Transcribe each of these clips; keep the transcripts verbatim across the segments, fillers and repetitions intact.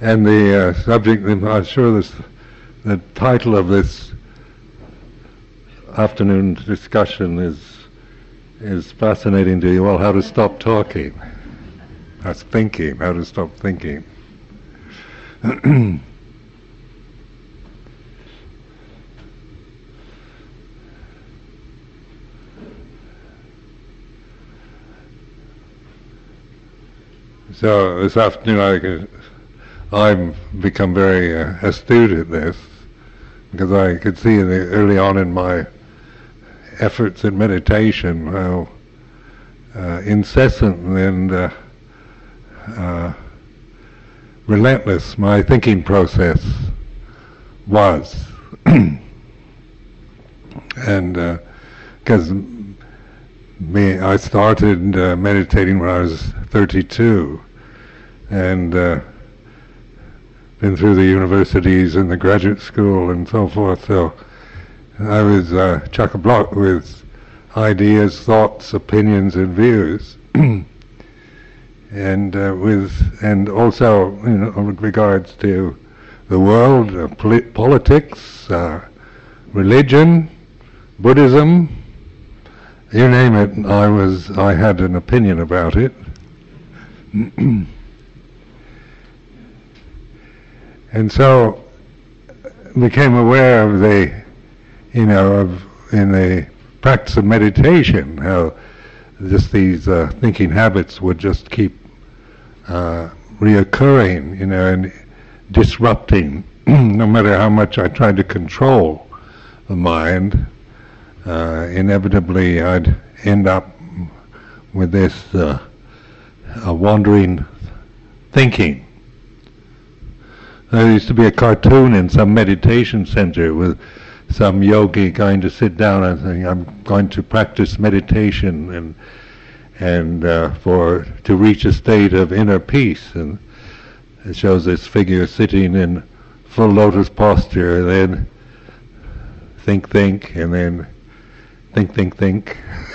And the uh, subject, I'm sure this, the title of this afternoon discussion is is fascinating to you all. How to stop talking. That's thinking. How to stop thinking. So this afternoon I, I've become very uh, astute at this, because I could see in the, early on in my efforts in meditation how uh, incessant and uh, uh, relentless my thinking process was. And because uh, me, I started uh, meditating when I was thirty-two, and uh, been through the universities and the graduate school and so forth. So I was uh, chock-a-block with ideas, thoughts, opinions, and views, and uh, with and also, you know, with regards to the world, uh, polit- politics, uh, religion, Buddhism. You name it, I was. I had an opinion about it, and so became aware of the, you know, of in the practice of meditation, how just these uh, thinking habits would just keep uh, reoccurring, you know, and disrupting. No matter how much I tried to control the mind. Uh, inevitably I'd end up with this uh, uh, wandering thinking. There used to be a cartoon in some meditation center with some yogi going to sit down and saying, I'm going to practice meditation and and uh, for to reach a state of inner peace. And it shows this figure sitting in full lotus posture, and then think, think, and then think, think, think.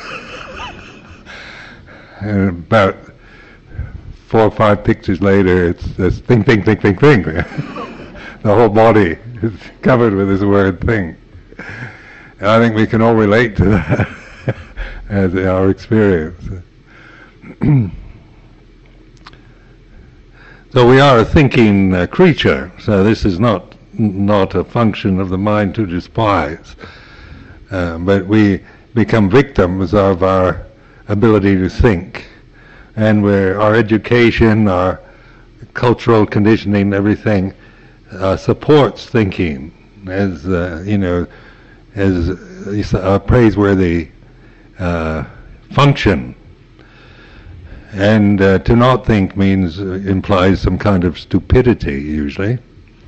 And about four or five pictures later, it's this think, think, think, think, think. The whole body is covered with this word think. And I think we can all relate to that as our experience. So we are a thinking uh, creature, so this is not not a function of the mind to despise. Uh, but we become victims of our ability to think, and where our education, our cultural conditioning, everything uh, supports thinking as uh, you know, as a praiseworthy uh, function. And uh, to not think means uh, implies some kind of stupidity usually.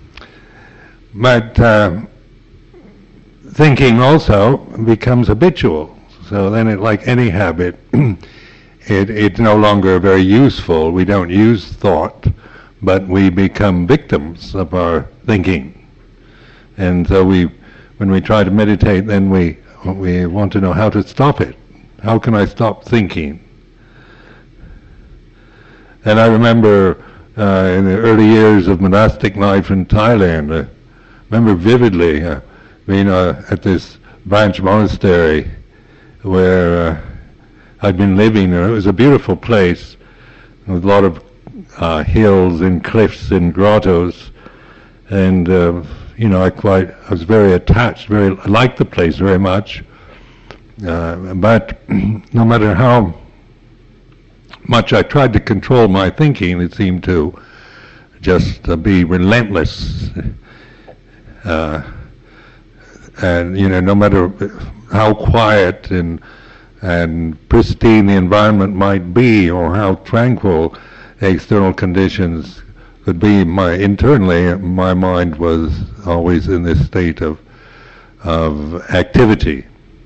But uh, thinking also becomes habitual. So then, it, like any habit, it, it's no longer very useful. We don't use thought, but we become victims of our thinking. And so we, when we try to meditate, then we we want to know how to stop it. How can I stop thinking? And I remember uh, in the early years of monastic life in Thailand, I remember vividly uh, being uh, at this branch monastery where uh, I'd been living. And it was a beautiful place with a lot of uh, hills and cliffs and grottos, and uh, you know, I quite, I was very attached, very, I liked the place very much. Uh, but no matter how much I tried to control my thinking, it seemed to just uh, be relentless. Uh, and you know, no matter how quiet and and pristine the environment might be, or how tranquil the external conditions could be, my internally my mind was always in this state of of activity.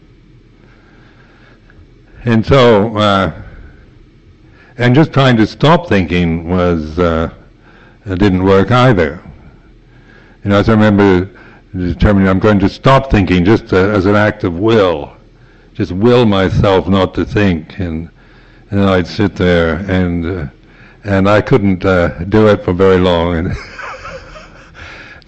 And so, uh, and just trying to stop thinking was uh, it didn't work either. You know, as I remember determining I'm going to stop thinking just uh, as an act of will, just will myself not to think, and and I'd sit there and uh, and I couldn't uh, do it for very long, and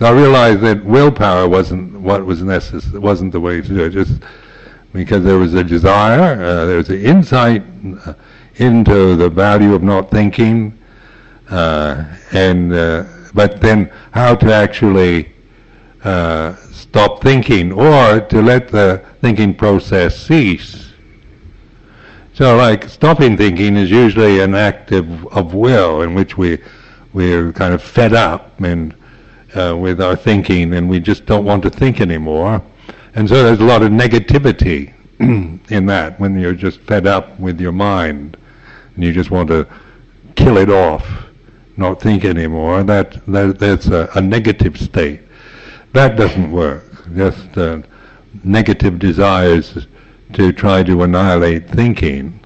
So I realized that willpower wasn't what was necessary, wasn't the way to do it, just because there was a desire, uh, there was an insight uh, into the value of not thinking, uh, and uh, but then how to actually uh, stop thinking, or to let the thinking process cease. So, like, stopping thinking is usually an act of, of will, in which we we're kind of fed up and uh, with our thinking, and we just don't want to think anymore. And so there's a lot of negativity in that, when you're just fed up with your mind and you just want to kill it off, not think anymore. That, that that's a, a negative state. That doesn't work. Just uh, negative desires to try to annihilate thinking.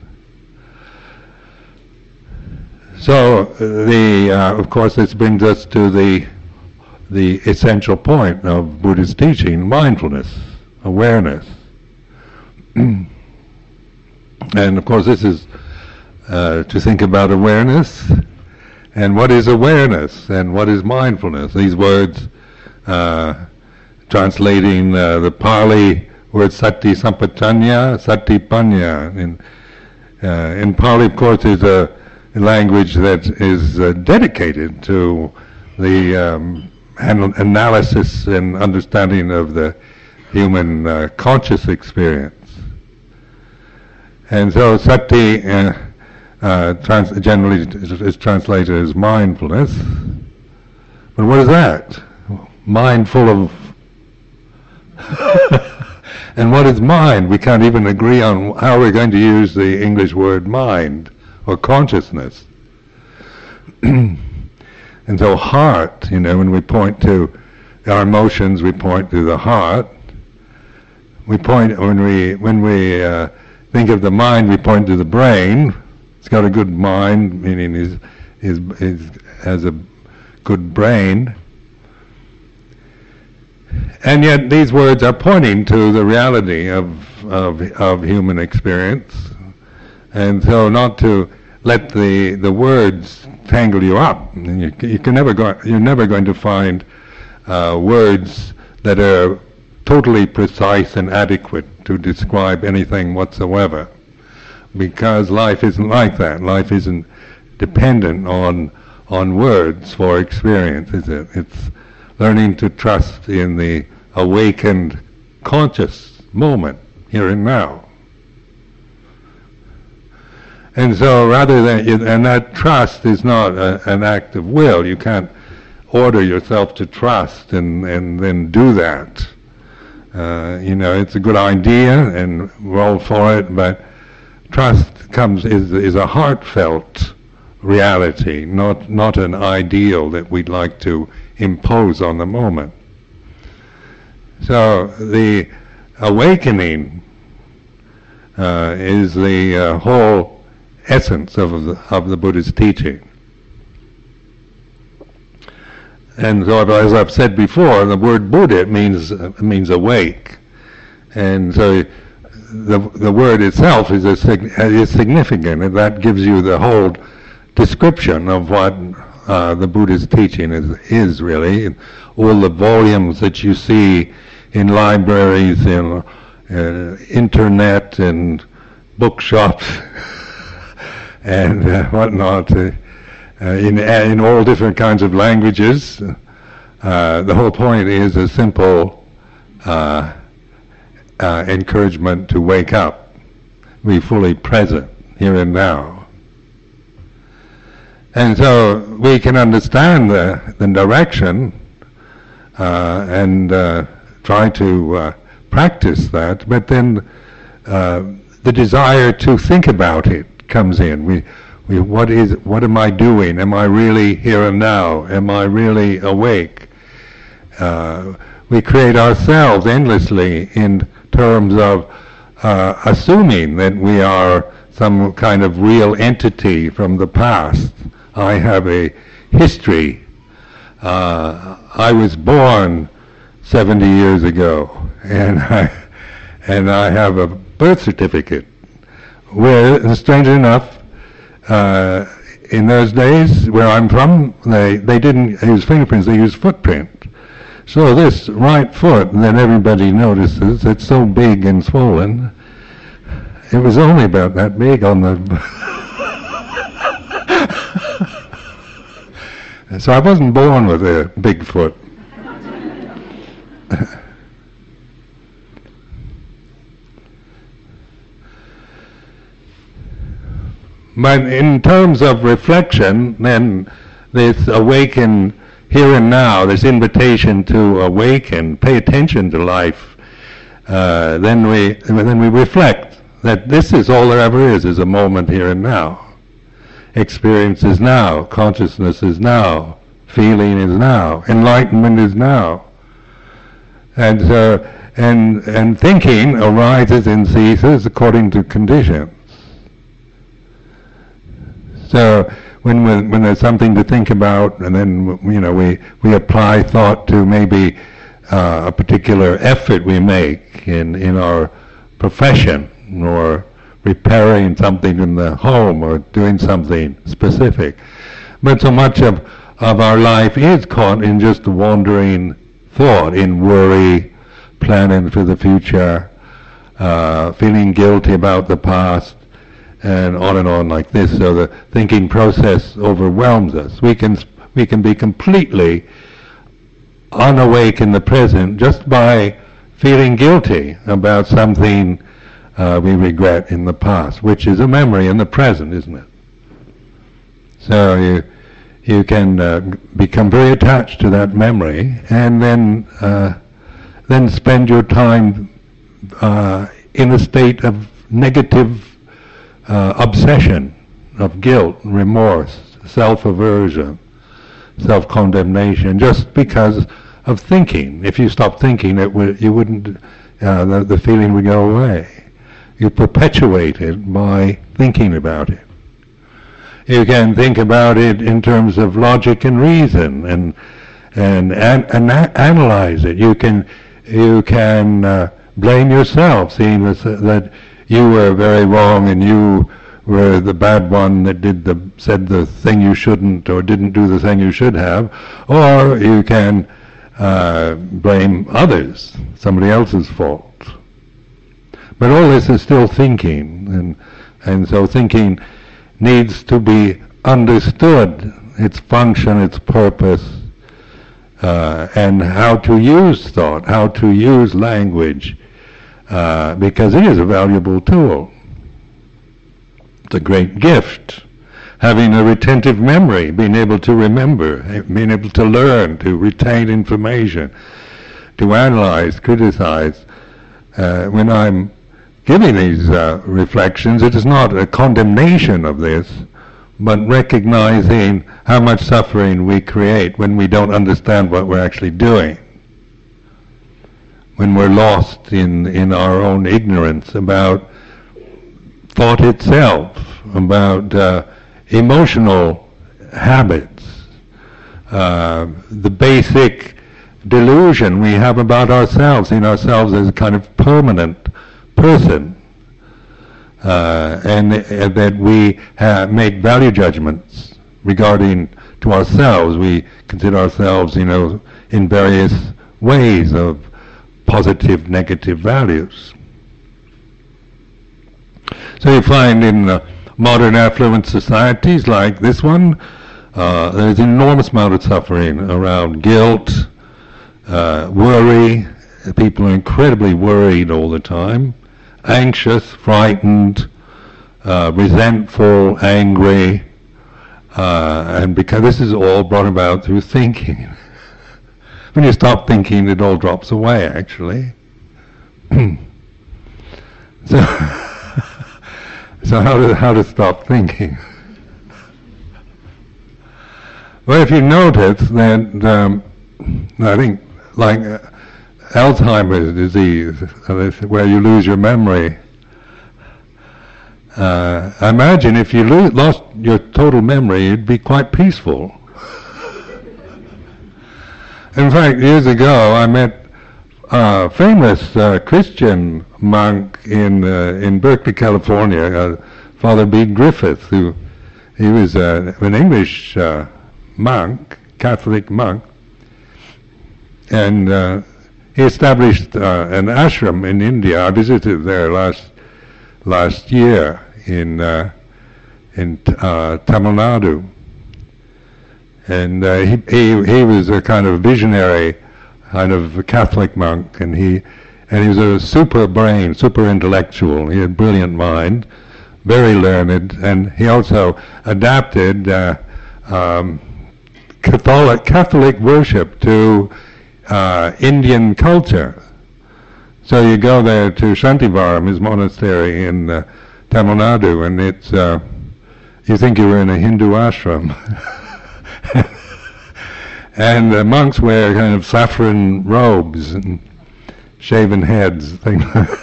So the uh, of course this brings us to the the essential point of Buddhist teaching: mindfulness, awareness. And of course this is uh, to think about awareness, and what is awareness and what is mindfulness. These words, uh, translating uh, the Pali word sati sampajanya, sati panya. In, uh, in Pali, of course, is a language that is uh, dedicated to the um, an- analysis and understanding of the human uh, conscious experience. And so sati uh, uh, trans- generally is, is translated as mindfulness. But what is that? Mindful of... And what is mind? We can't even agree on how we're going to use the English word mind or consciousness. And so heart, you know, when we point to our emotions, we point to the heart. We point, when we when we uh, think of the mind, we point to the brain. It's got a good mind, meaning is is is has a good brain. And yet these words are pointing to the reality of, of of human experience, and so not to let the the words tangle you up. And you, you can never go. You're never going to find uh, words that are totally precise and adequate to describe anything whatsoever, because life isn't like that. Life isn't dependent on on words for experience, is it? It's learning to trust in the awakened conscious moment, here and now. And so rather than, and that trust is not a, an act of will. You can't order yourself to trust and, and then do that. Uh, you know, it's a good idea and we're all for it, but trust comes, is, is a heartfelt reality, not, not an ideal that we'd like to impose on the moment. So the awakening uh, is the uh, whole essence of the, of the Buddhist teaching. And so, as I've said before, the word Buddha means uh, means awake, and so the the word itself is a sig- is significant, and that gives you the whole description of what Uh, the Buddhist teaching is, is really. All the volumes that you see in libraries and uh, internet and bookshops and uh, whatnot, uh, uh, in, in all different kinds of languages. Uh, the whole point is a simple uh, uh, encouragement to wake up, be fully present here and now. And so we can understand the, the direction uh, and uh, try to uh, practice that, but then uh, the desire to think about it comes in. We, we, what is, what am I doing? Am I really here and now? Am I really awake? Uh, we create ourselves endlessly in terms of uh, assuming that we are some kind of real entity from the past. I have a history. Uh, I was born seventy years ago, and I, and I have a birth certificate. Where, strangely enough, uh, in those days where I'm from, they, they didn't use fingerprints, they used footprint. So this right foot that everybody notices, it's so big and swollen, it was only about that big on the... So I wasn't born with a big foot. But in terms of reflection, then this awaken here and now, this invitation to awaken, pay attention to life, uh, then we then we reflect that this is all there ever is, is a moment here and now. Experience is now, consciousness is now, feeling is now, enlightenment is now. And uh, and and thinking arises and ceases according to conditions. So when we, when there's something to think about, and then you know we we apply thought to maybe uh, a particular effort we make in in our profession, or repairing something in the home, or doing something specific. But so much of of our life is caught in just wandering thought, in worry, planning for the future, uh, feeling guilty about the past, and on and on like this. So the thinking process overwhelms us. We can we can be completely unawake in the present just by feeling guilty about something uh, we regret in the past, which is a memory in the present, isn't it? So you you can uh, become very attached to that memory, and then uh, then spend your time uh, in a state of negative Uh, obsession, of guilt, remorse, self-aversion, self-condemnation, just because of thinking. If you stop thinking, it would, you wouldn't, uh, the, the feeling would go away. You perpetuate it by thinking about it. You can think about it in terms of logic and reason, and and and, and analyze it. You can you can uh, blame yourself, seeing this, uh, that you were very wrong and you were the bad one that did the said the thing you shouldn't, or didn't do the thing you should have. Or you can uh, blame others, somebody else's fault. But all this is still thinking, and and so thinking needs to be understood, its function, its purpose, uh, and how to use thought, how to use language, uh, because it is a valuable tool. It's a great gift. Having a retentive memory, being able to remember, being able to learn, to retain information, to analyze, criticize. Uh, when I'm giving these uh, reflections, it is not a condemnation of this, but recognizing how much suffering we create when we don't understand what we're actually doing. When we're lost in, in our own ignorance about thought itself, about uh, emotional habits, uh, the basic delusion we have about ourselves, in ourselves as a kind of permanent person, uh, and, and that we have make value judgments regarding to ourselves. We consider ourselves, you know, in various ways of positive, negative values. So you find in uh, modern affluent societies like this one, uh, there's an enormous amount of suffering around guilt, uh, worry. People are incredibly worried all the time, anxious, frightened, uh, resentful, angry, uh, and because this is all brought about through thinking. When you stop thinking, it all drops away, actually. so, so how to how to stop thinking? Well, if you notice that, um, I think, like uh, Alzheimer's disease, where you lose your memory. Uh, I imagine if you lo- lost your total memory, you'd be quite peaceful. In fact, years ago, I met a famous uh, Christian monk in uh, in Berkeley, California, uh, Father Bede Griffith, who he was uh, an English uh, monk, Catholic monk. and uh, he established uh, an ashram in India. I visited there last last year in uh, in uh, Tamil Nadu, and uh, he, he he was a kind of visionary, kind of Catholic monk, and he and he was a super brain, super intellectual. He had a brilliant mind, very learned, and he also adapted uh, um, Catholic Catholic worship to uh, Indian culture. So you go there to Shantivaram, his monastery in uh, Tamil Nadu, and it's uh, you think you were in a Hindu ashram. And the monks wear kind of saffron robes and shaven heads, things.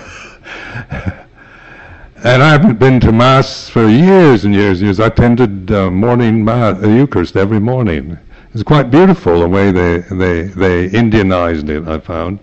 And I haven't been to Mass for years and years and years. I attended uh, morning Mass, the Eucharist every morning. It's quite beautiful the way they, they, they Indianized it, I found.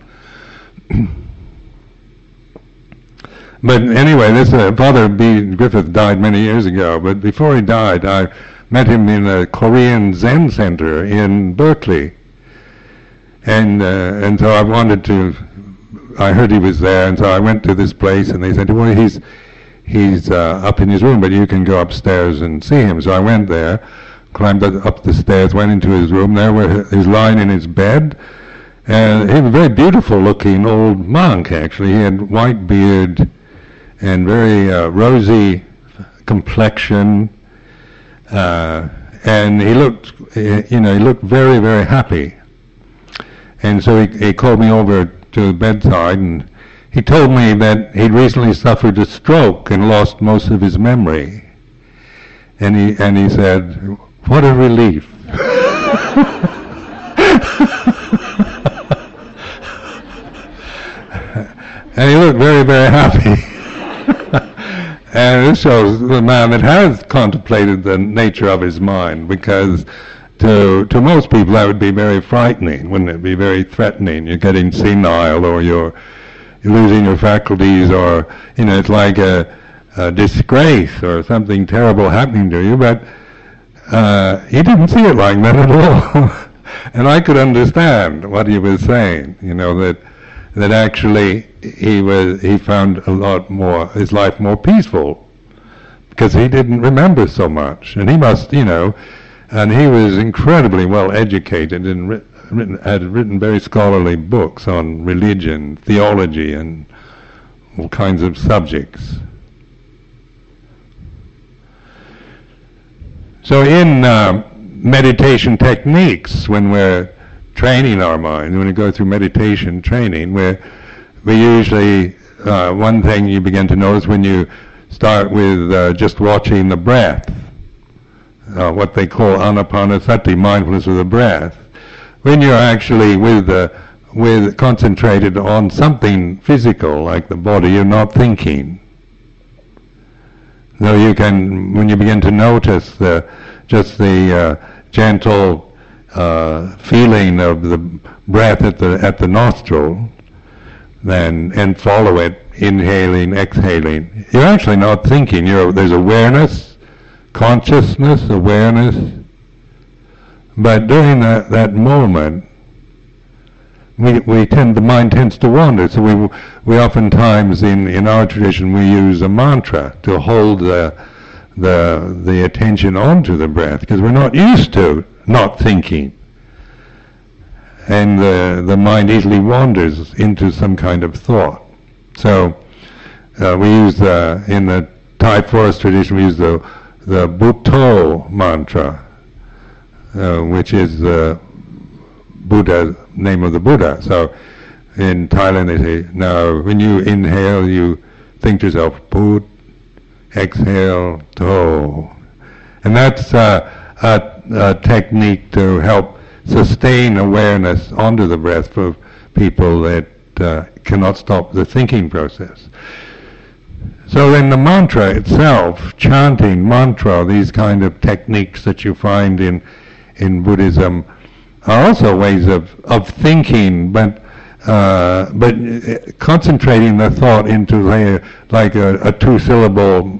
But anyway, this uh, Father B. Griffith died many years ago, but before he died, I met him in a Korean Zen center in Berkeley. And uh, and so I wanted to, I heard he was there, and so I went to this place, and they said, well, he's he's uh, up in his room, but you can go upstairs and see him. So I went there, climbed up the stairs, went into his room. There where he was lying in his bed, and he was a very beautiful looking old monk, actually. He had white beard and very uh, rosy complexion, uh, and he looked, you know, he looked very, very happy. And so he, he called me over to the bedside, and he told me that he'd recently suffered a stroke and lost most of his memory. And he and he said, "What a relief." And he looked very, very happy. And this shows the man that has contemplated the nature of his mind, because to to most people that would be very frightening, wouldn't it? Be very threatening. You're getting senile, or you're, you're losing your faculties, or, you know, it's like a, a disgrace or something terrible happening to you. But uh, he didn't see it like that at all. And I could understand what he was saying, you know, that that actually he was he found a lot more, his life more peaceful, because he didn't remember so much. And he must, you know, and he was incredibly well educated and writ, written, had written very scholarly books on religion, theology, and all kinds of subjects. So in uh, meditation techniques, when we're training our mind, when we go through meditation training, where we usually, uh, one thing you begin to notice when you start with uh, just watching the breath, uh, what they call anapanasati, mindfulness of the breath. When you're actually with the, with concentrated on something physical like the body, you're not thinking. So you can, when you begin to notice the, just the uh, gentle uh, feeling of the breath at the at the nostril, then and follow it, inhaling, exhaling. You're actually not thinking. You're, there's awareness, consciousness, awareness. But during that, that moment, we we tend the mind tends to wander. So we we oftentimes in in our tradition we use a mantra to hold the the the attention onto the breath, because we're not used to not thinking, and the the mind easily wanders into some kind of thought. So uh, we use the, in the Thai forest tradition, we use the the Bhutto mantra, uh, which is the Buddha, name of the Buddha. So in Thailand they say, now when you inhale, you think to yourself, Bhut, exhale, To. And that's uh, a, a technique to help sustain awareness onto the breath for people that uh, cannot stop the thinking process. So then the mantra itself, chanting mantra, these kind of techniques that you find in in Buddhism, are also ways of, of thinking, but uh, but concentrating the thought into like a, like a, a two-syllable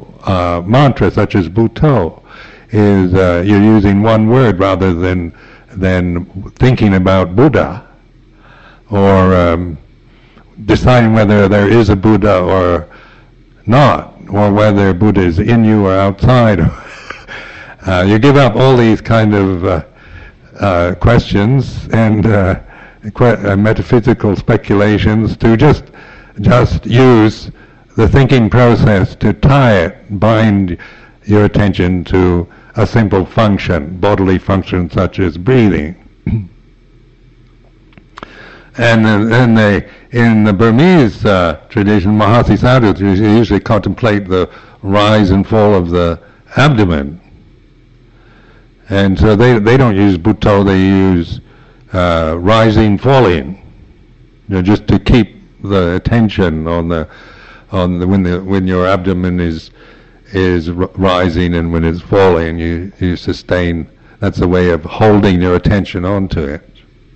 uh, mantra, such as Bhutto, is uh, you're using one word rather than than thinking about Buddha, or um, deciding whether there is a Buddha or not, or whether Buddha is in you or outside. uh, you give up all these kind of uh, uh, questions and uh, que- uh, metaphysical speculations to just just use the thinking process to tie it, bind your attention to a simple function, bodily function such as breathing. And then they, in the Burmese uh, tradition, Mahasi sadhus usually contemplate the rise and fall of the abdomen. And so they they don't use Butto, they use uh, rising, falling, you know, just to keep the attention on the on the when the when your abdomen is is r- rising and when it's falling, you you sustain. That's a way of holding your attention onto it.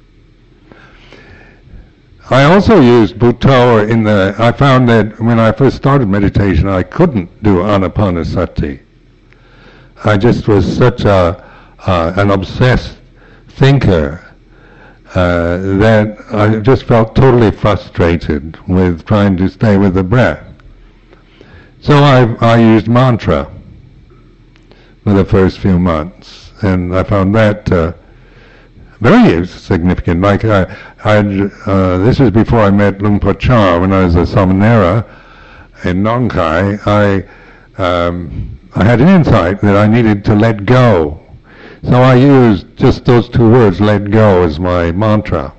I also used Butto in the, I found that when I first started meditation I couldn't do Anapanasati. I just was such a, uh, an obsessed thinker uh, that I just felt totally frustrated with trying to stay with the breath. So I, I used mantra for the first few months, and I found that uh, very significant. Like I, I uh, this is before I met Luang Por Chah. When I was a Samanera in Nong Khai, I um, I had an insight that I needed to let go. So I used just those two words, "let go," as my mantra.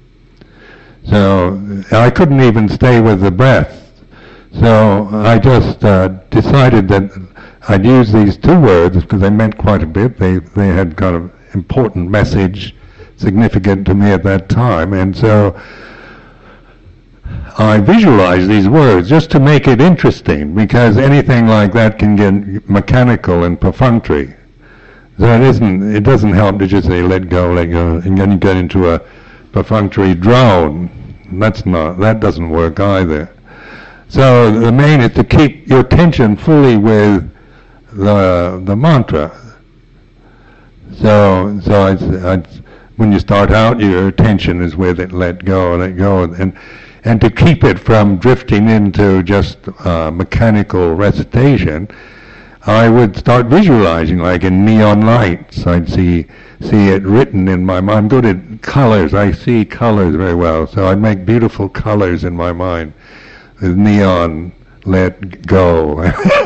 So I couldn't even stay with the breath. So I just uh, decided that I'd use these two words because they meant quite a bit. They they had kind of important message, significant to me at that time, and so I visualized these words just to make it interesting, because anything like that can get mechanical and perfunctory. So it isn't. It doesn't help to just say "let go, let go," and then you get into a perfunctory drone. That's not. That doesn't work either. So the main is to keep your attention fully with the the mantra. So so I. I when you start out, your attention is with it, let go, let go, and and to keep it from drifting into just uh, mechanical recitation, I would start visualizing, like in neon lights. I'd see see it written in my mind. I'm good at colors. I see colors very well, so I'd make beautiful colors in my mind with neon, let go,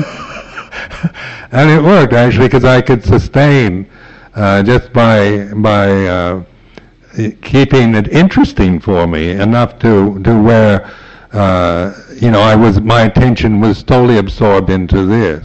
and it worked actually, because I could sustain. Uh, just by by uh, keeping it interesting for me enough to to where uh, you know I was my attention was totally absorbed into this.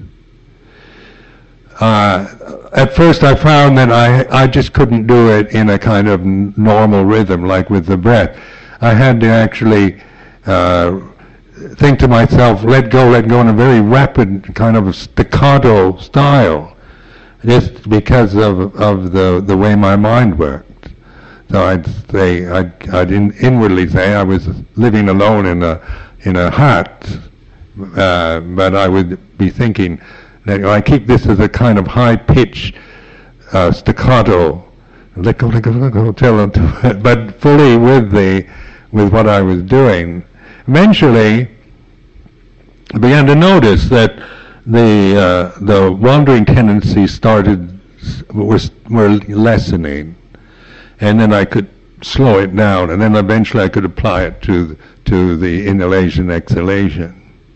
Uh, at first, I found that I I just couldn't do it in a kind of n- normal rhythm like with the breath. I had to actually uh, think to myself, "Let go, let go," in a very rapid kind of staccato style. Just because of of the the way my mind worked. So I'd say I'd, I'd in, inwardly say I was living alone in a in a hut, uh, but I would be thinking that, you know, I keep this as a kind of high pitch uh, staccato, let go, let go, let go, tell them to, but fully with the with what I was doing. Eventually, I began to notice that the uh, the wandering tendencies started were were lessening, and then I could slow it down, and then eventually I could apply it to to the inhalation exhalation.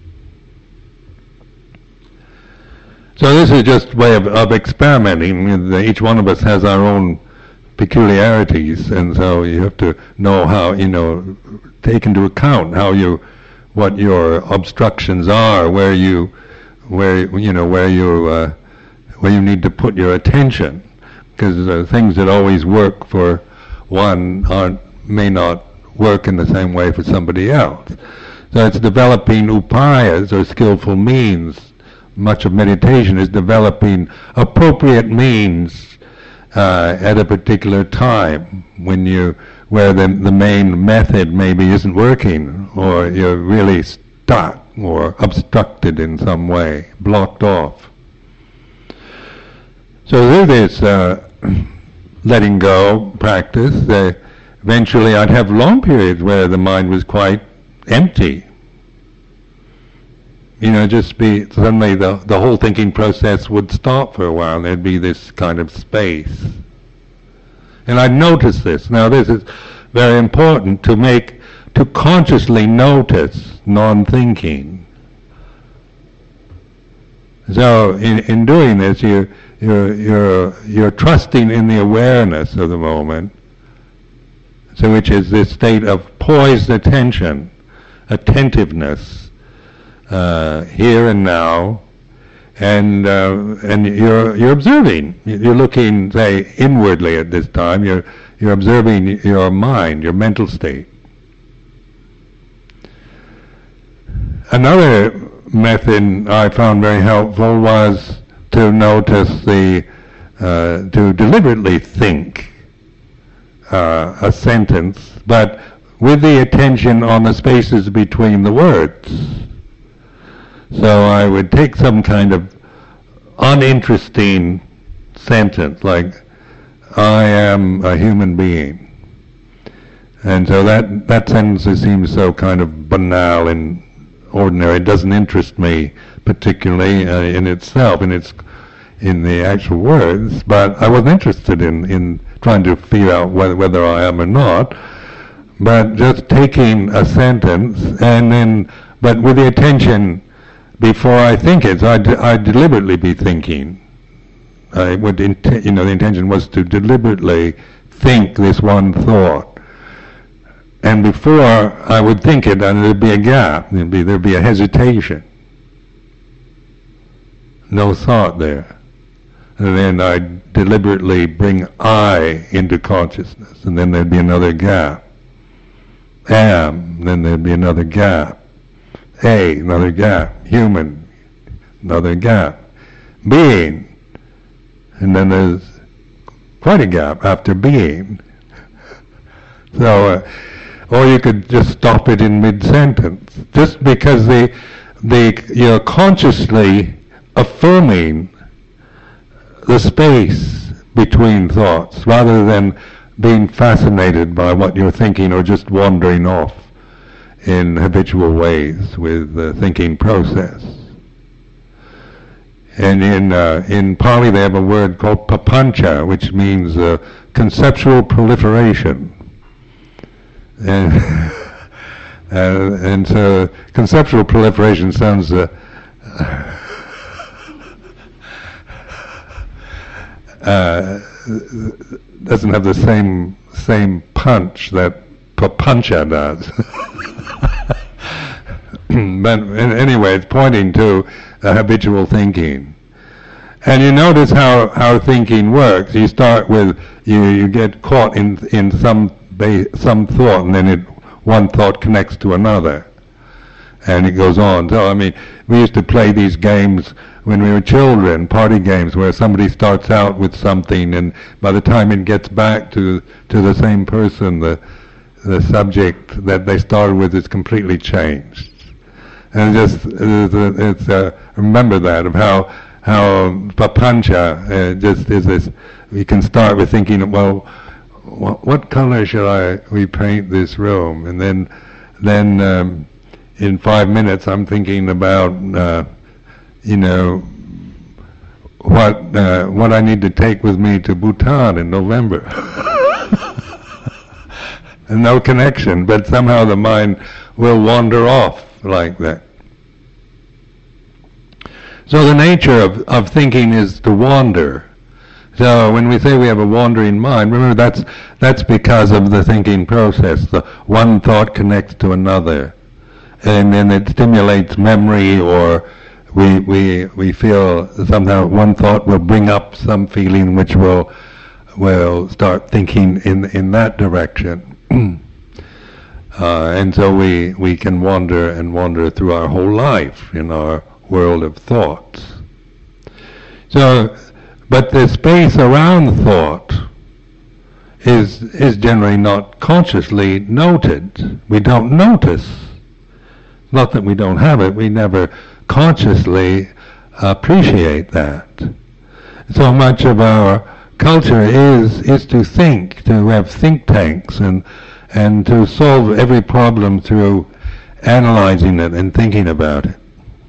So this is just a way of, of experimenting. Each one of us has our own peculiarities, and so you have to know how, you know, take into account how you what your obstructions are, where you where you know where you uh, where you need to put your attention, because uh, things that always work for one aren't may not work in the same way for somebody else. So it's developing upayas, or skillful means. Much of meditation is developing appropriate means uh, at a particular time when you where the the main method maybe isn't working, or you're really stuck or obstructed in some way, blocked off. So through this uh, letting go practice, uh, eventually I'd have long periods where the mind was quite empty. You know, just be, suddenly the, the whole thinking process would stop for a while. There'd be this kind of space. And I'd notice this. Now this is very important, to make, to consciously notice non-thinking. So in, in doing this, you, you're, you're, you're trusting in the awareness of the moment, so which is this state of poised attention, attentiveness, uh, here and now, and uh, and you're you're observing. You're looking, say, inwardly at this time. You're you're observing your mind, your mental state. Another method I found very helpful was to notice the, uh, to deliberately think uh, a sentence, but with the attention on the spaces between the words. So I would take some kind of uninteresting sentence, like, I am a human being. And so that, that sentence seems so kind of banal and ordinary. It doesn't interest me particularly uh, in itself, in its, in the actual words, but I was interested in, in trying to figure out whether, whether I am or not. But just taking a sentence and then, but with the attention before I think it, so I, de- I deliberately be thinking. I would, int- you know, the intention was to deliberately think this one thought. And before I would think it, and there'd be a gap, there'd be, there'd be a hesitation. No thought there. And then I'd deliberately bring I into consciousness, and then there'd be another gap. Am, then there'd be another gap. A, another gap. Human, another gap. Being, and then there's quite a gap after being. So, uh, or you could just stop it in mid-sentence, just because the, the, you're consciously affirming the space between thoughts, rather than being fascinated by what you're thinking or just wandering off in habitual ways with the thinking process. And in uh, in Pali they have a word called papancha, which means uh, conceptual proliferation. And, uh, and so conceptual proliferation sounds uh, uh, doesn't have the same same punch that papancha does. But anyway, it's pointing to uh, habitual thinking. And you notice how, how thinking works. You start with, you, you get caught in in some ba- some thought, and then it, one thought connects to another. And it goes on. So, I mean, we used to play these games when we were children, party games, where somebody starts out with something, and by the time it gets back to to the same person, the the subject that they started with is completely changed. And just it's, a, it's a, remember that of how how papancha uh, just is this. You can start with thinking, well, what, what color shall I we paint this room, and then then um, in five minutes I'm thinking about uh, you know what uh, what I need to take with me to Bhutan in November. And no connection, but somehow the mind will wander off like that. So the nature of, of thinking is to wander. So when we say we have a wandering mind, remember that's that's because of the thinking process. The one thought connects to another, and then it stimulates memory, or we we we feel somehow one thought will bring up some feeling which will will start thinking in in that direction. Uh, and so we, we can wander and wander through our whole life in our world of thoughts. So, but the space around thought is is generally not consciously noted. We don't notice. Not that we don't have it, we never consciously appreciate that. So much of our culture is is to think, to have think tanks, and and to solve every problem through analyzing it and thinking about it.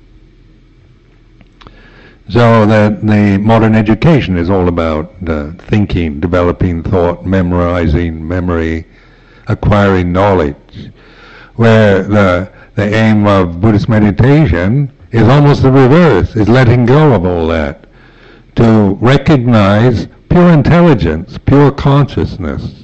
So that the modern education is all about uh, thinking, developing thought, memorizing, memory, acquiring knowledge, where the the aim of Buddhist meditation is almost the reverse, is letting go of all that, to recognize pure intelligence, pure consciousness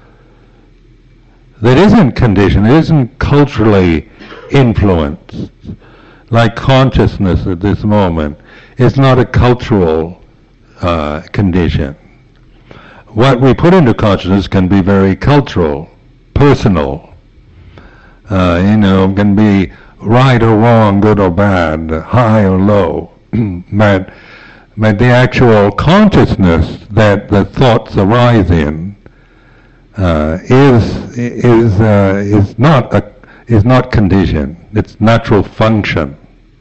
that isn't conditioned, it isn't culturally influenced, like consciousness at this moment. It's not a cultural uh, condition. What we put into consciousness can be very cultural, personal. Uh, you know, can be right or wrong, good or bad, high or low. but, but the actual consciousness that the thoughts arise in uh, is is uh, is not a is not conditioned. It's natural function.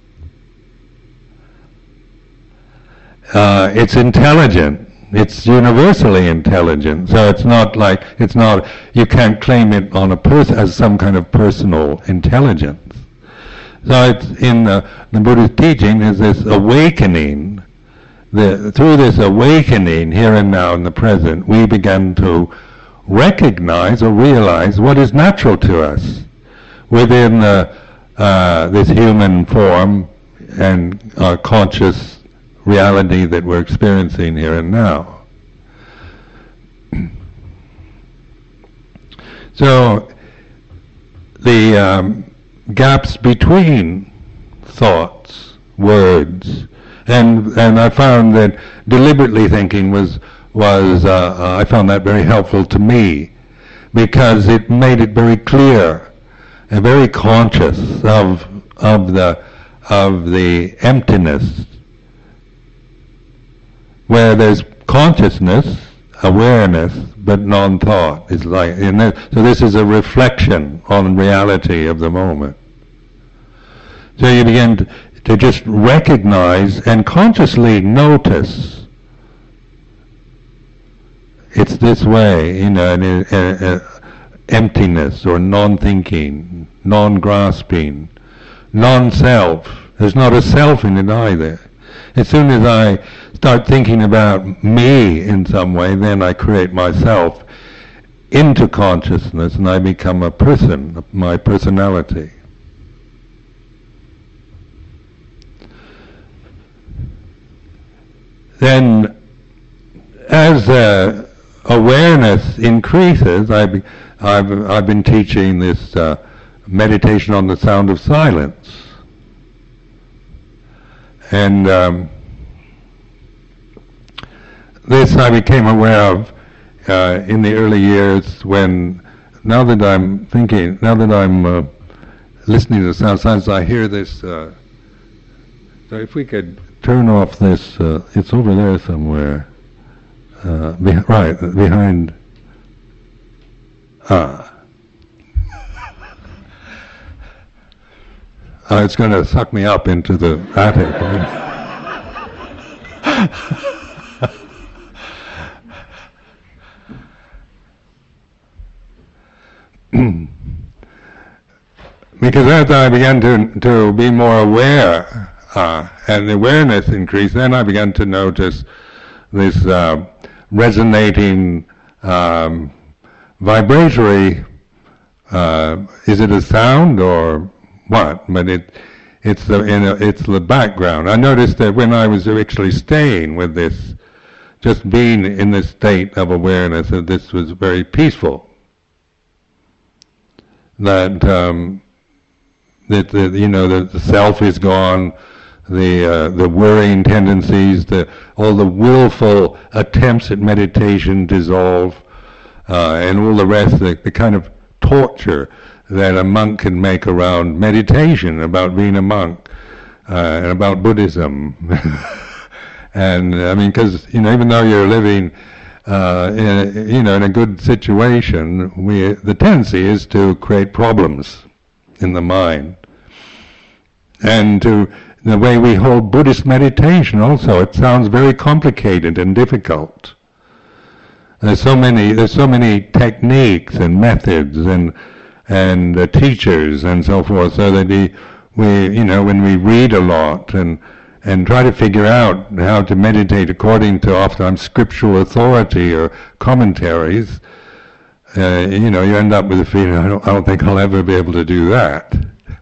Uh, it's intelligent. It's universally intelligent. So it's not like it's not. You can't claim it on a person as some kind of personal intelligence. So it's in the, the Buddhist teaching is this awakening. The, through this awakening here and now in the present, we begin to recognize or realize what is natural to us within the, uh, this human form and our conscious reality that we're experiencing here and now. So the um, gaps between thoughts, words, and and I found that deliberately thinking was was uh, uh, I found that very helpful to me, because it made it very clear and very conscious of of the of the emptiness, where there's consciousness, awareness, but non-thought. It's like, and this, so this is a reflection on reality of the moment. So you begin to, to just recognize and consciously notice it's this way, you know, and, uh, uh, emptiness or non-thinking, non-grasping, non-self. There's not a self in it either. As soon as I start thinking about me in some way, then I create myself into consciousness and I become a person, my personality. Then as uh, awareness increases, I be, I've, I've been teaching this uh, meditation on the sound of silence. And um, this I became aware of uh, in the early years when, now that I'm thinking, now that I'm uh, listening to the sound of silence, I hear this, uh, so if we could turn off this, uh, it's over there somewhere, uh, be, right, behind, ah. Uh, it's going to suck me up into the attic. Because as I began to to be more aware, uh, and the awareness increased, then I began to notice this uh, resonating um, vibratory. Uh, is it a sound or what? But it it's the in a, it's the background. I noticed that when I was actually staying with this, just being in this state of awareness, that this was very peaceful. That um, that the, you know the, the self is gone, the uh, the worrying tendencies, the all the willful attempts at meditation dissolve, uh, and all the rest, the, the kind of torture that a monk can make around meditation, about being a monk, uh, and about Buddhism. And I mean, because you know, even though you're living, uh, in a, you know, in a good situation, we the tendency is to create problems in the mind, and to the way we hold Buddhist meditation. Also, it sounds very complicated and difficult. There's so many, there's so many techniques and methods and and uh, teachers and so forth. So that we, we, you know, when we read a lot and and try to figure out how to meditate according to oftentimes scriptural authority or commentaries, uh, you know, you end up with a feeling, I don't, I don't think I'll ever be able to do that.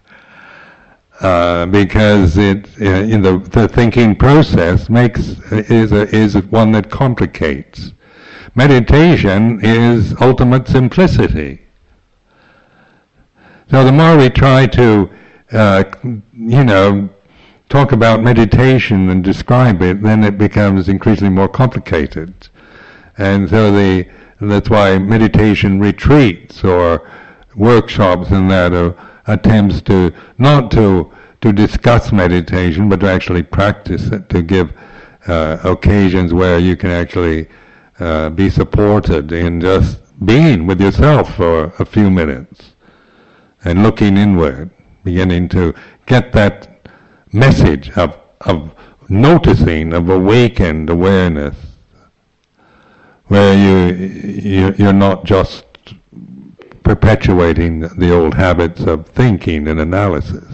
Uh, because it, uh, in the, the thinking process makes, is, a, is one that complicates. Meditation is ultimate simplicity. So the more we try to, uh, you know, talk about meditation and describe it, then it becomes increasingly more complicated. And so the that's why meditation retreats or workshops and that are attempts to not to to discuss meditation, but to actually practice it, to give uh, occasions where you can actually uh, be supported in just being with yourself for a few minutes and looking inward, beginning to get that message of, of noticing, of awakened awareness, where you, you you're not just perpetuating the old habits of thinking and analysis.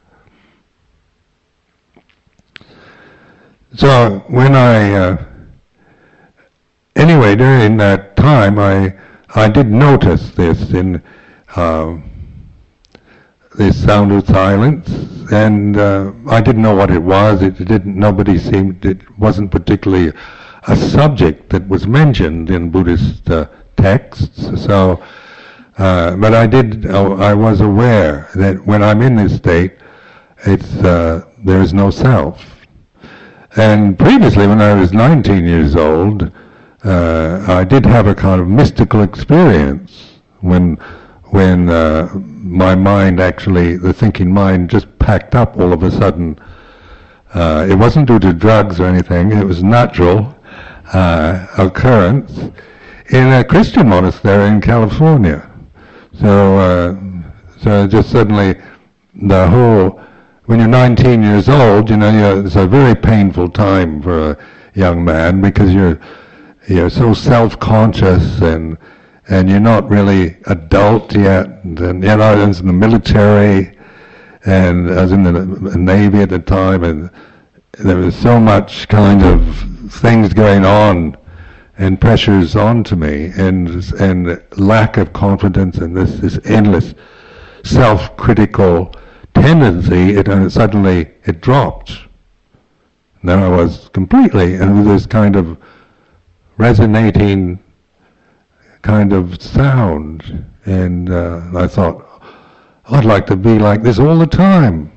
So when I uh, anyway during that time I I did notice this in uh, this sound of silence, and uh, I didn't know what it was. It didn't. Nobody seemed. It wasn't particularly a subject that was mentioned in Buddhist uh, texts. So, uh, but I did. Uh, I was aware that when I'm in this state, it's uh, there is no self. And previously, when I was nineteen years old, uh, I did have a kind of mystical experience when. when uh, my mind actually, the thinking mind just packed up all of a sudden. Uh, it wasn't due to drugs or anything, it was natural uh, occurrence in a Christian monastery in California. So, uh, so just suddenly the whole, when you're nineteen years old, you know, you're, it's a very painful time for a young man because you're, you're so self-conscious and and you're not really adult yet, and, and you know, I was in the military, and I was in the Navy at the time, and there was so much kind of things going on, and pressures onto me, and and lack of confidence, and this, this endless self-critical tendency, it uh, suddenly, it dropped. Then I was completely, and with this kind of resonating kind of sound, and uh, I thought, I'd like to be like this all the time.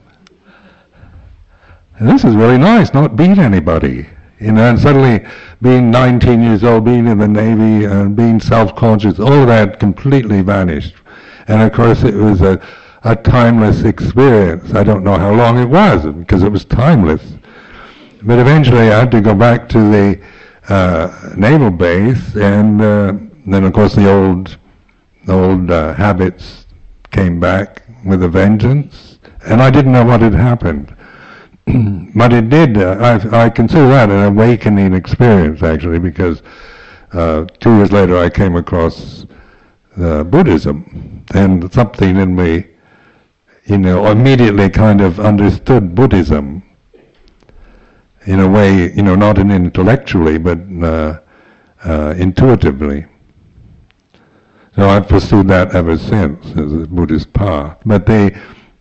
And this is really nice, not beat anybody. You know, and suddenly being nineteen years old, being in the Navy, and being self-conscious, all of that completely vanished. And of course it was a, a timeless experience. I don't know how long it was, because it was timeless. But eventually I had to go back to the uh, naval base, and uh, then, of course, the old, the old uh, habits came back with a vengeance, and I didn't know what had happened. But it did. Uh, I, I consider that an awakening experience, actually, because uh, two years later I came across uh, Buddhism, and something in me, you know, immediately kind of understood Buddhism in a way, you know, not in intellectually, but uh, uh, intuitively. So I've pursued that ever since as a Buddhist path. But they,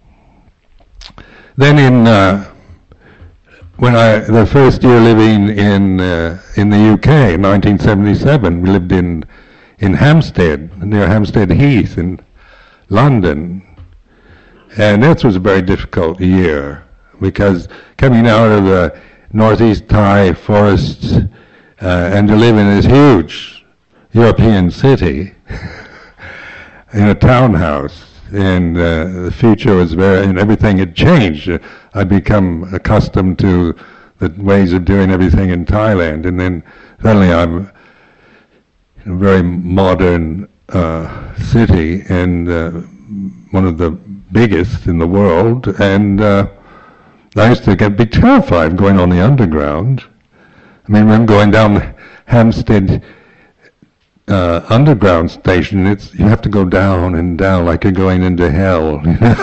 then in uh, when I the first year living in uh, in the U K in nineteen seventy-seven, we lived in in Hampstead, near Hampstead Heath in London, and that was a very difficult year because coming out of the northeast Thai forests uh, and to live in this huge European city in a townhouse, and uh, the future was very, and everything had changed. Uh, I'd become accustomed to the ways of doing everything in Thailand, and then suddenly I'm in a very modern uh, city, and uh, one of the biggest in the world, and uh, I used to get be terrified going on the underground. I mean, when I'm going down Hampstead uh, underground station, it's you have to go down and down like you're going into hell. You know?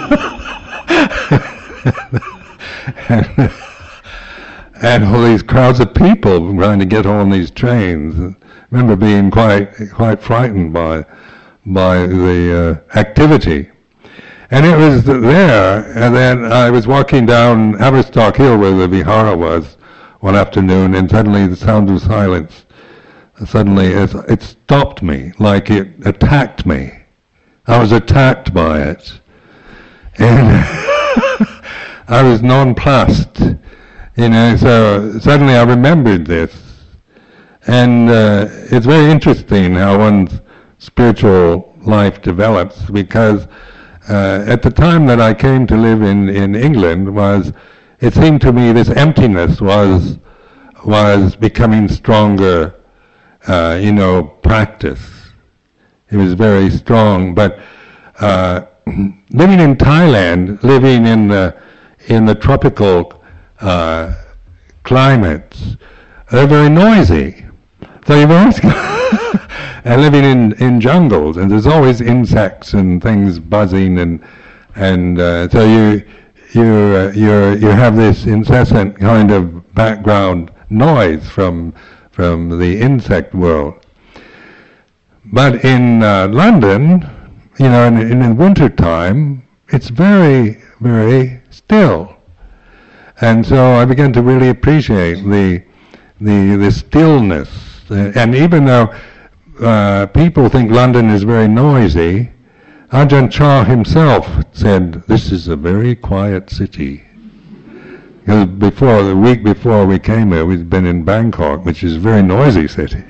and, and all these crowds of people trying to get on these trains. I remember being quite quite frightened by by the uh, activity. And it was there, and then I was walking down Haverstock Hill where the Vihara was one afternoon, and suddenly the sound of silence, suddenly it, it stopped me, like it attacked me. I was attacked by it. And I was nonplussed, you know, so suddenly I remembered this. And uh, it's very interesting how one's spiritual life develops, because uh, at the time that I came to live in, in England, was it seemed to me this emptiness was was becoming stronger, uh, you know, practice. It was very strong, but uh, living in Thailand, living in the in the tropical uh, climates, they're very noisy. So you've always and living in, in jungles, and there's always insects and things buzzing, and and uh, so you you uh, you you have this incessant kind of background noise from from the insect world. But in uh, London, you know, in, in the winter time, it's very very still, and so I began to really appreciate the the the stillness. And even though uh, people think London is very noisy, Ajahn Chah himself said, "This is a very quiet city." Because before, the week before we came here, we'd been in Bangkok, which is a very noisy city.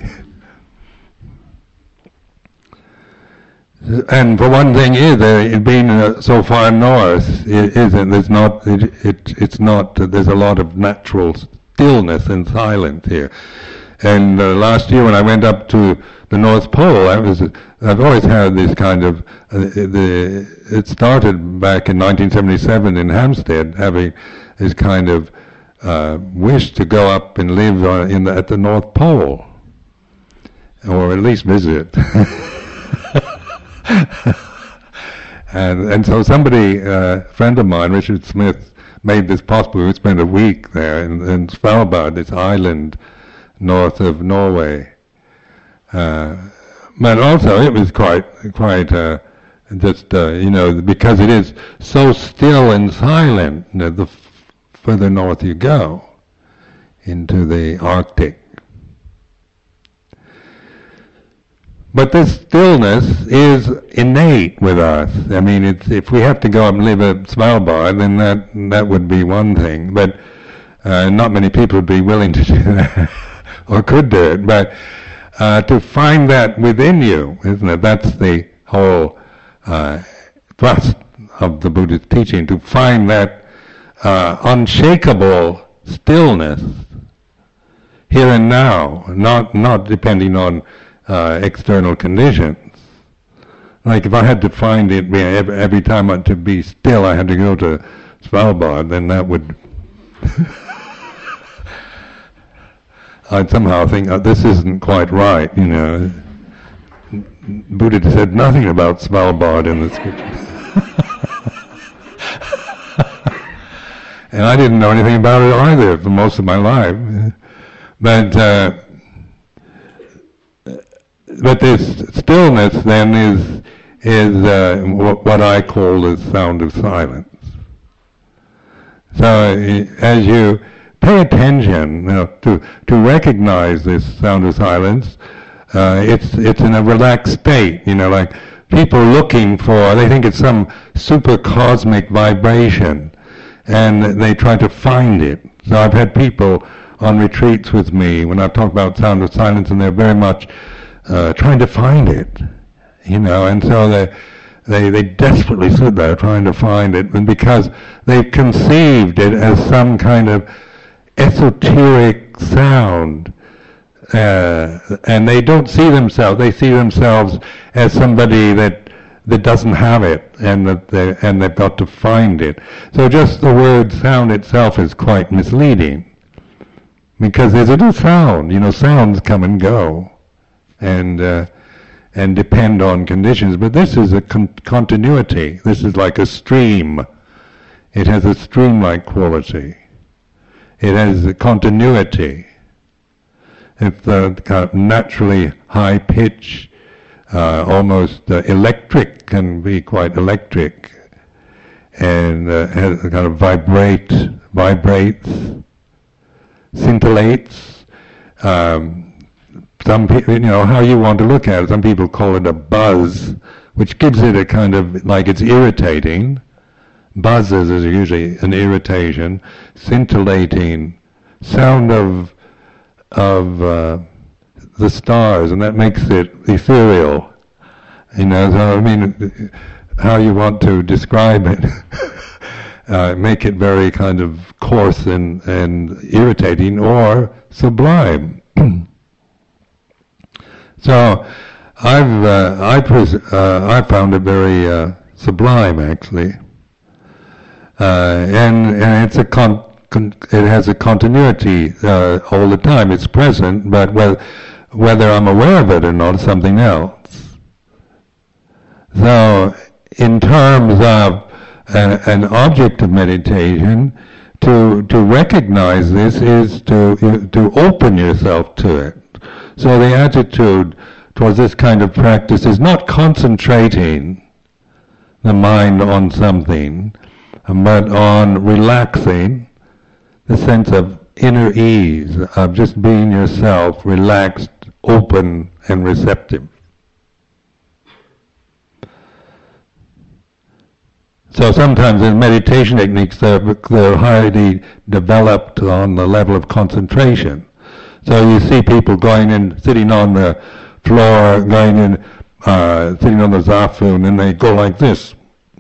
And for one thing, is uh, it being uh, so far north, it isn't. There's not. It, it, it's not. Uh, there's a lot of natural stillness and silence here. And uh, last year when I went up to the North Pole, I was, I've always had this kind of, uh, the, it started back in nineteen seventy-seven in Hampstead, having this kind of uh, wish to go up and live uh, in the, at the North Pole, or at least visit. and and so somebody, uh, a friend of mine, Richard Smith, made this possible. We spent a week there in, in Svalbard, this island north of Norway, uh, but also it was quite, quite uh, just uh, you know, because it is so still and silent. You know, the f- further north you go into the Arctic, but this stillness is innate with us. I mean, it's, if we have to go up and live at Svalbard, then that that would be one thing, but uh, not many people would be willing to do that. Or could do it, but uh, to find that within you, isn't it? That's the whole uh, thrust of the Buddhist teaching, to find that uh, unshakable stillness here and now, not not depending on uh, external conditions. Like if I had to find it every, every time I, to be still, I had to go to Svalbard, then that would I'd somehow think, oh, this isn't quite right, you know. Buddha said nothing about Svalbard in the scriptures. And I didn't know anything about it either for most of my life. But uh, but this stillness then is is uh, what I call the sound of silence. So as you pay attention, you know, to to recognize this sound of silence. Uh, it's it's in a relaxed state, you know, like people looking for, they think it's some super cosmic vibration, and they try to find it. So I've had people on retreats with me when I've talked about sound of silence, and they're very much uh, trying to find it, you know, and so they they they desperately sit there trying to find it, and because they've conceived it as some kind of esoteric sound, uh, and they don't see themselves. They see themselves as somebody that that doesn't have it, and that they, and they've got to find it. So just the word sound itself is quite misleading, because there's a sound. You know, sounds come and go, and uh, and depend on conditions. But this is a con- continuity. This is like a stream. It has a stream-like quality. It has a continuity. It's a kind of naturally high pitch, uh, almost uh, electric, can be quite electric, and uh, has a kind of vibrate, vibrates, scintillates. Um, some people, you know, how you want to look at it. Some people call it a buzz, which gives it a kind of, like it's irritating. Buzzes is usually an irritation, scintillating, sound of of uh, the stars, and that makes it ethereal. You know, so I mean, how you want to describe it, uh, make it very kind of coarse and, and irritating, or sublime. So, I've uh, I pres- uh, I found it very uh, sublime, actually. Uh, and, and it's a con- con- it has a continuity uh, all the time. It's present, but whether, whether I'm aware of it or not is something else. So, in terms of an, an object of meditation, to to recognize this is to to open yourself to it. So the attitude towards this kind of practice is not concentrating the mind on something, but on relaxing, the sense of inner ease, of just being yourself, relaxed, open, and receptive. So sometimes in meditation techniques, they're, they're highly developed on the level of concentration. So you see people going in, sitting on the floor, going in, uh, sitting on the zafu, and then they go like this.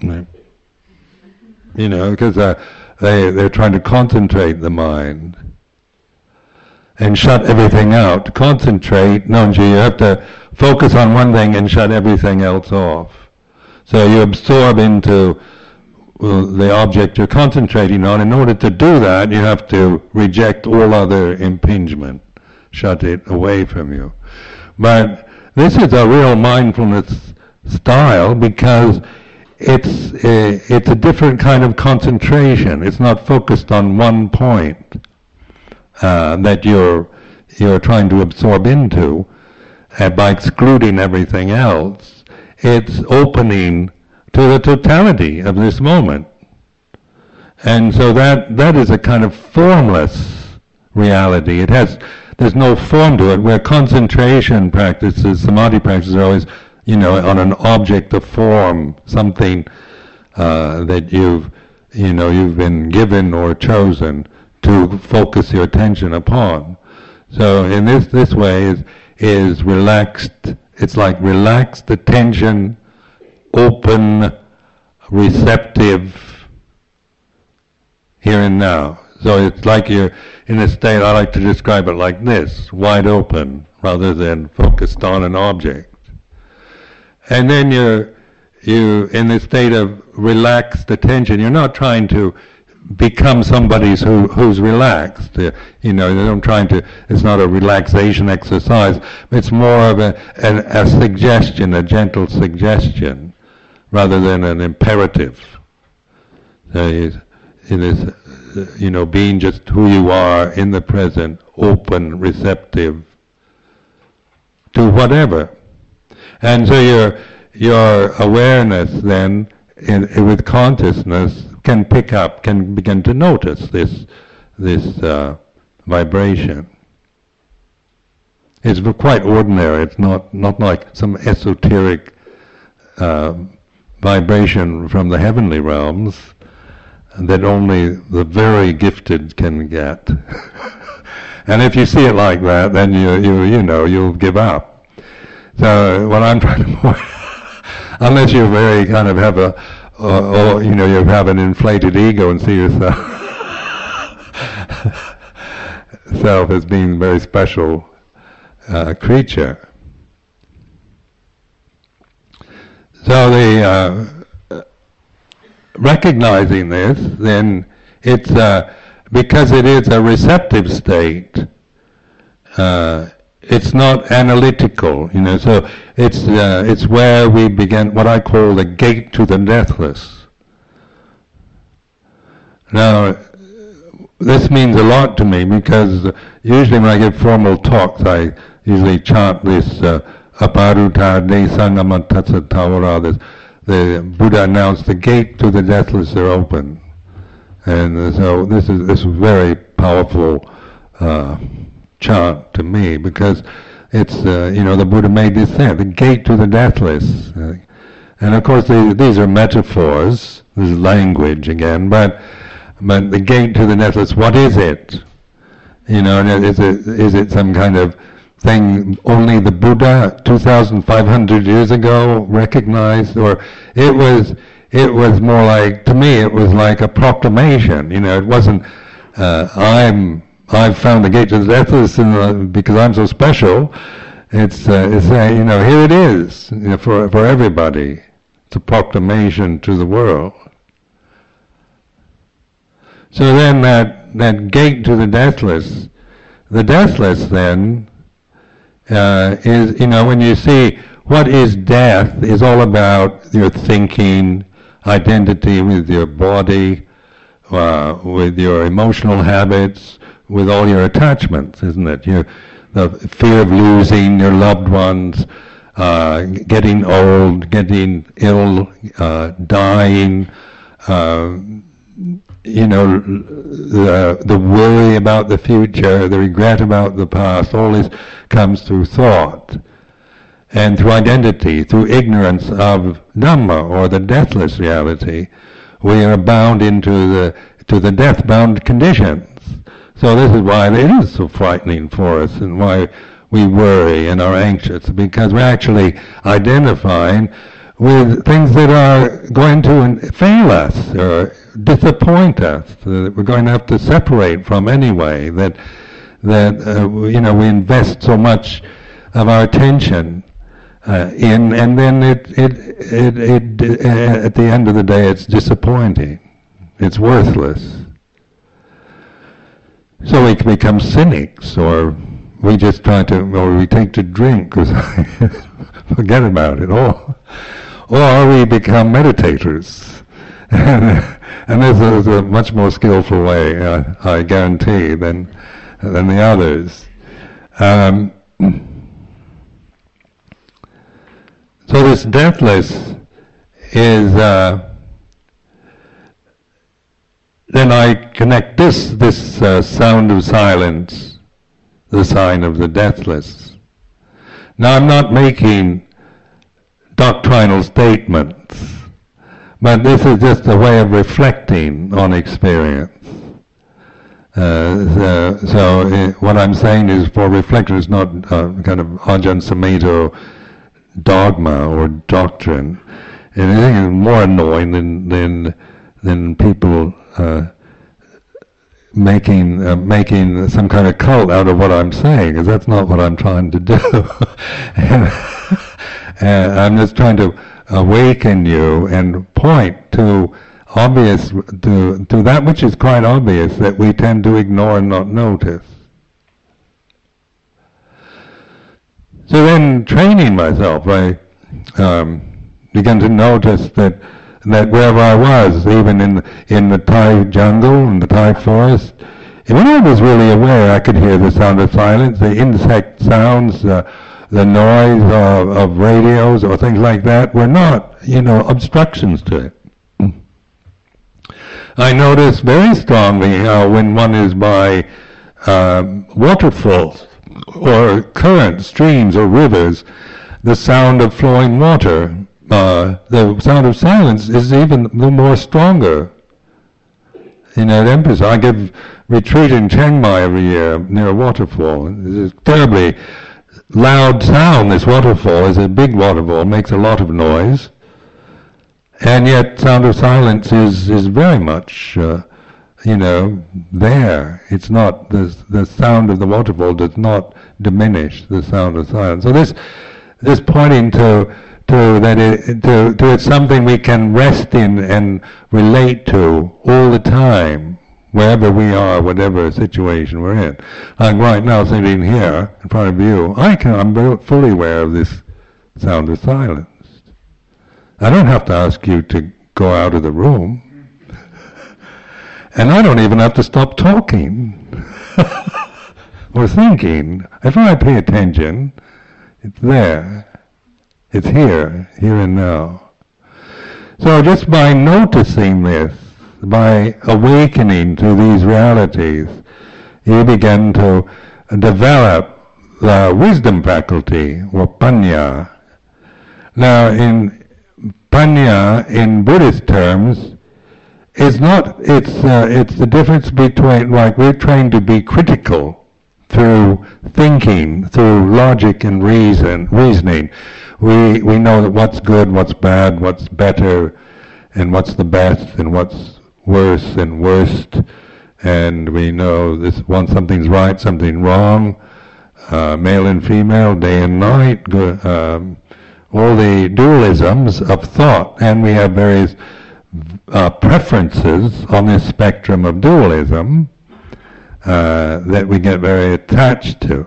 You know, because uh, they, they're trying to concentrate the mind and shut everything out. To concentrate, don't you? You have to focus on one thing and shut everything else off. So you absorb into well, the object you're concentrating on. In order to do that, you have to reject all other impingement, shut it away from you. But this is a real mindfulness style because It's a, it's a different kind of concentration. It's not focused on one point uh, that you're you're trying to absorb into uh, by excluding everything else. It's opening to the totality of this moment, and so that that is a kind of formless reality. It has there's no form to it. Where concentration practices, samadhi practices are always, you know, on an object of form, something uh, that you've, you know, you've been given or chosen to focus your attention upon. So in this this way is is relaxed. It's like relaxed attention, open, receptive, here and now. So it's like you're in a state. I like to describe it like this: wide open, rather than focused on an object. And then you're you in this state of relaxed attention. You're not trying to become somebody who who's relaxed. Uh, you know, you're not trying to. It's not a relaxation exercise. It's more of a, a a suggestion, a gentle suggestion, rather than an imperative. So it is, you know, being just who you are in the present, open, receptive to whatever. And so your your awareness then, in, in, with consciousness, can pick up, can begin to notice this this uh, vibration. It's quite ordinary. It's not not like some esoteric uh, vibration from the heavenly realms that only the very gifted can get. And if you see it like that, then you you you know you'll give up. So what I'm trying to point, unless you very kind of have a, or, or you know, you have an inflated ego and see yourself self as being a very special uh, creature. So the uh, recognizing this, then it's uh, because it is a receptive state. Uh, it's not analytical, you know. So it's uh, it's where we begin what I call the gate to the deathless. Now, this means a lot to me because usually when I give formal talks, I usually chant this uh, aparuta de sangamatatsa tawara. This, the Buddha announced the gate to the deathless are open, and uh, so this is this is very powerful uh, chant to me because it's uh, you know the Buddha made this thing, the gate to the deathless, uh, and of course they, these are metaphors. This is language again, but. But the gate to the deathless, what is it? You know, is it is it some kind of thing only the Buddha two thousand five hundred years ago recognized, or it was it was more like, to me it was like a proclamation. You know, it wasn't uh, I'm I've found the gate to the deathless and, uh, because I'm so special. It's uh, it's uh, you know, here it is, you know, for for everybody. It's a proclamation to the world. So then that, that gate to the deathless, the deathless then uh, is, you know, when you see what is death is all about your thinking, identity with your body, uh, with your emotional habits, with all your attachments, isn't it? You, the fear of losing your loved ones, uh, getting old, getting ill, uh, dying, uh, you know, the, the worry about the future, the regret about the past, all this comes through thought and through identity, through ignorance of Dhamma, or the deathless reality. We are bound into the to the death-bound conditions. So this is why it is so frightening for us, and why we worry and are anxious, because we're actually identifying with things that are going to fail us or disappoint us, that we're going to have to separate from anyway, that that uh, you know, we invest so much of our attention uh, in, and then it it it, it uh, at the end of the day it's disappointing, it's worthless. So we can become cynics, or we just try to, or we take to drink, or forget about it all, or we become meditators. And this is a much more skillful way, uh, I guarantee, than than the others. Um, so this deathless is, uh, then I connect this this uh, sound of silence, the sign of the deathless. Now I'm not making doctrinal statements, but this is just a way of reflecting on experience. Uh, so so uh, what I'm saying is, for reflection, is not uh, kind of Ajahn Sumedho dogma or doctrine. And I think it's more annoying than than than people uh, making uh, making some kind of cult out of what I'm saying, because that's not what I'm trying to do. and, and I'm just trying to awaken you and point to obvious, to, to that which is quite obvious that we tend to ignore and not notice. So then, training myself, I um, began to notice that that wherever I was, even in in the Thai jungle, in the Thai forest, when I was really aware, I could hear the sound of silence, the insect sounds, uh, the noise of, of radios or things like that were not, you know, obstructions to it. I notice very strongly how when one is by um, waterfalls or currents, streams or rivers, the sound of flowing water, uh, the sound of silence is even the more stronger. You know, emphasis. I give retreat in Chiang Mai every year near a waterfall. It's a terribly loud sound. This waterfall is a big waterfall, makes a lot of noise. And yet, sound of silence is, is very much, uh, you know, there. It's not, the, the sound of the waterfall does not diminish the sound of silence. So this, this pointing to, to that it, to, to it's something we can rest in and relate to all the time, wherever we are, whatever situation we're in. Like right now, sitting here in front of you, I can, I'm very fully aware of this sound of silence. I don't have to ask you to go out of the room. And I don't even have to stop talking or thinking. If I pay attention, it's there. It's here, here and now. So just by noticing this, by awakening to these realities, you begin to develop the wisdom faculty, or panya. Now, in panya, in Buddhist terms, is not, it's, uh, it's the difference between, like we're trained to be critical through thinking, through logic and reason, reasoning. We, we know that what's good, what's bad, what's better, and what's the best, and what's worse and worst, and we know this one, something's right, something wrong, uh, male and female, day and night, um, all the dualisms of thought, and we have various uh, preferences on this spectrum of dualism uh, that we get very attached to.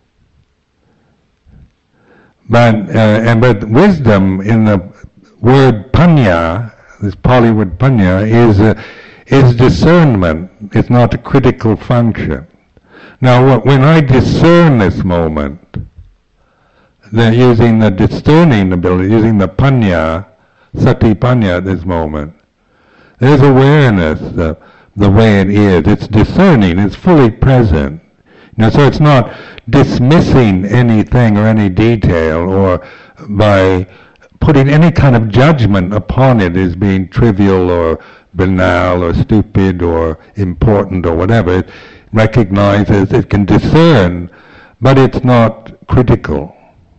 But uh, and but wisdom in the word panya, this Pali word panya, is uh, is discernment. It's not a critical function. Now, when I discern this moment, then using the discerning ability, using the panya, sati panya at this moment, there's awareness of the way it is. It's discerning. It's fully present. You know, so it's not dismissing anything or any detail, or by putting any kind of judgment upon it as being trivial or banal or stupid or important or whatever. It recognizes, it can discern, but it's not critical.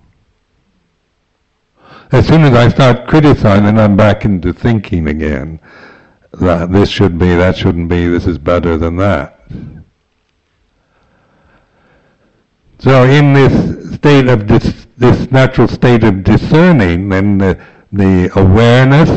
As soon as I start criticizing, I'm back into thinking again. That this should be, that shouldn't be, this is better than that. So in this state of dis, this natural state of discerning, then the, the awareness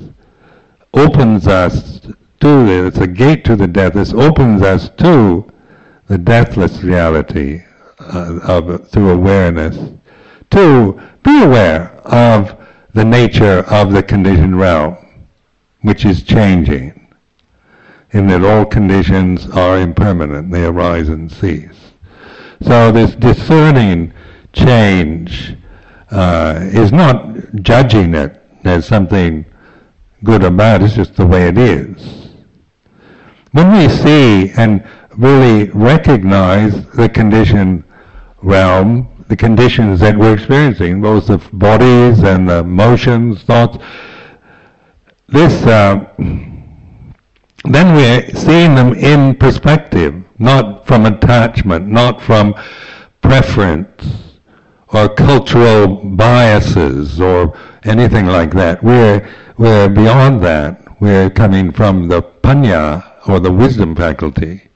opens us to it. It's a gate to the death. This opens us to the deathless reality uh, of through awareness. To be aware of the nature of the conditioned realm, which is changing, in that all conditions are impermanent, they arise and cease. So this discerning change uh, is not judging it as something good or bad, it's just the way it is. When we see and really recognize the conditioned realm, the conditions that we're experiencing, both the bodies and the emotions, thoughts, this, uh, then we're seeing them in perspective, not from attachment, not from preference or cultural biases or anything like that. We're, we're beyond that. We're coming from the panya, or the wisdom faculty.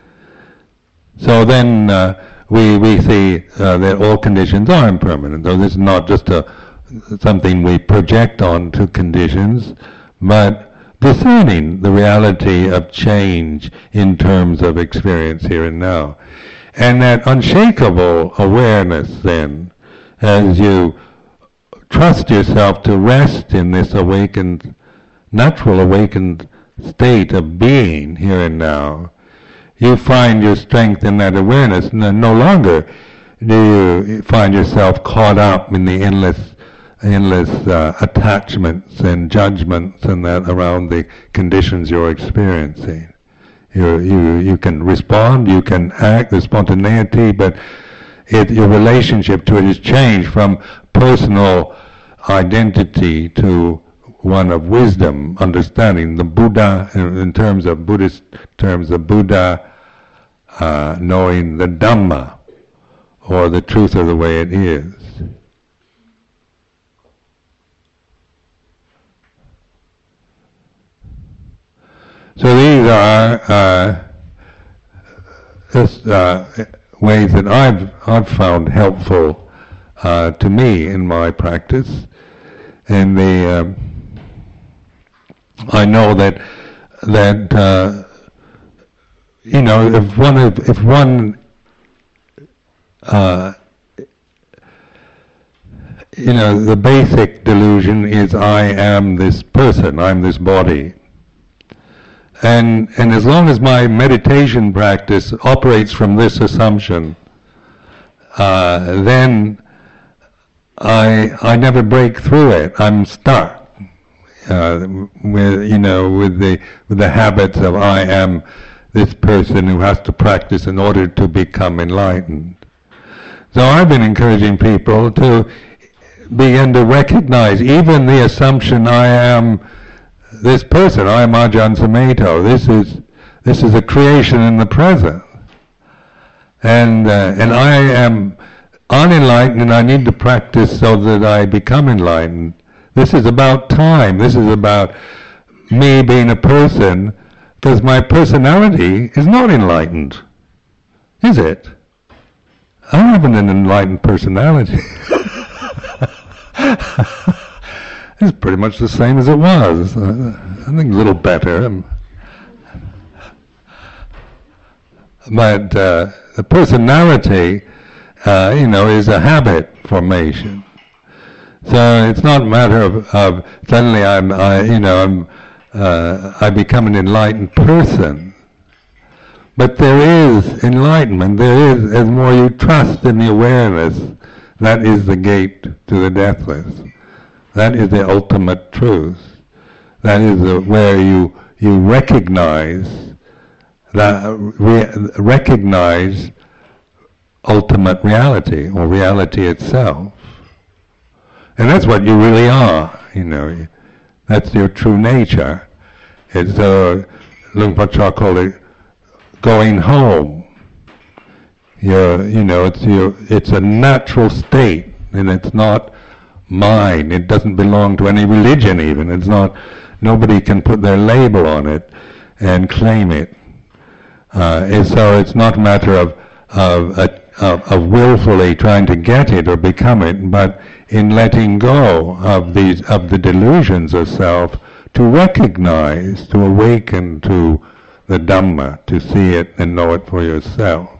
So then uh, we, we see uh, that all conditions are impermanent. So this is not just a, something we project onto conditions, but discerning the reality of change in terms of experience here and now. And that unshakable awareness then, as you trust yourself to rest in this awakened, natural awakened state of being here and now, you find your strength in that awareness, and then no longer do you find yourself caught up in the endless endless uh, attachments and judgments and that around the conditions you're experiencing. You you you can respond, you can act, the spontaneity, but it, your relationship to it is changed from personal identity to one of wisdom, understanding. The Buddha, in, in terms of Buddhist terms, the Buddha uh, knowing the Dhamma, or the truth of the way it is. So these are uh, just, uh, ways that I've I've found helpful uh, to me in my practice, and the um, I know that that uh, you know, if one, if, if one, uh, you know, the basic delusion is I am this person, I'm this body. And, and as long as my meditation practice operates from this assumption, uh, then I, I never break through it. I'm stuck uh, with, you know, with the, with the habits of I am this person who has to practice in order to become enlightened. So I've been encouraging people to begin to recognize even the assumption I am this person, I am Ajahn Sumedho. This is this is a creation in the present, and uh, and I am unenlightened, and I need to practice so that I become enlightened. This is about time. This is about me being a person, because my personality is not enlightened, is it? I don't have an enlightened personality. It's pretty much the same as it was. Uh, I think a little better. But uh, the personality, uh, you know, is a habit formation. So it's not a matter of, of suddenly I'm, I, you know, I'm, uh, I become an enlightened person. But there is enlightenment. There is, as more you trust in the awareness, that is the gate to the deathless. That is the ultimate truth. That is the, where you you recognize that re, recognize ultimate reality or reality itself, and that's what you really are. You know, that's your true nature. It's uh, Luang Por Chah called it going home. You're, you know, it's your, it's a natural state, and it's not mine. It doesn't belong to any religion even. It's not, nobody can put their label on it and claim it. Uh, and so it's not a matter of, of, of, of willfully trying to get it or become it, but in letting go of these, of the delusions of self, to recognize, to awaken to the Dhamma, to see it and know it for yourself.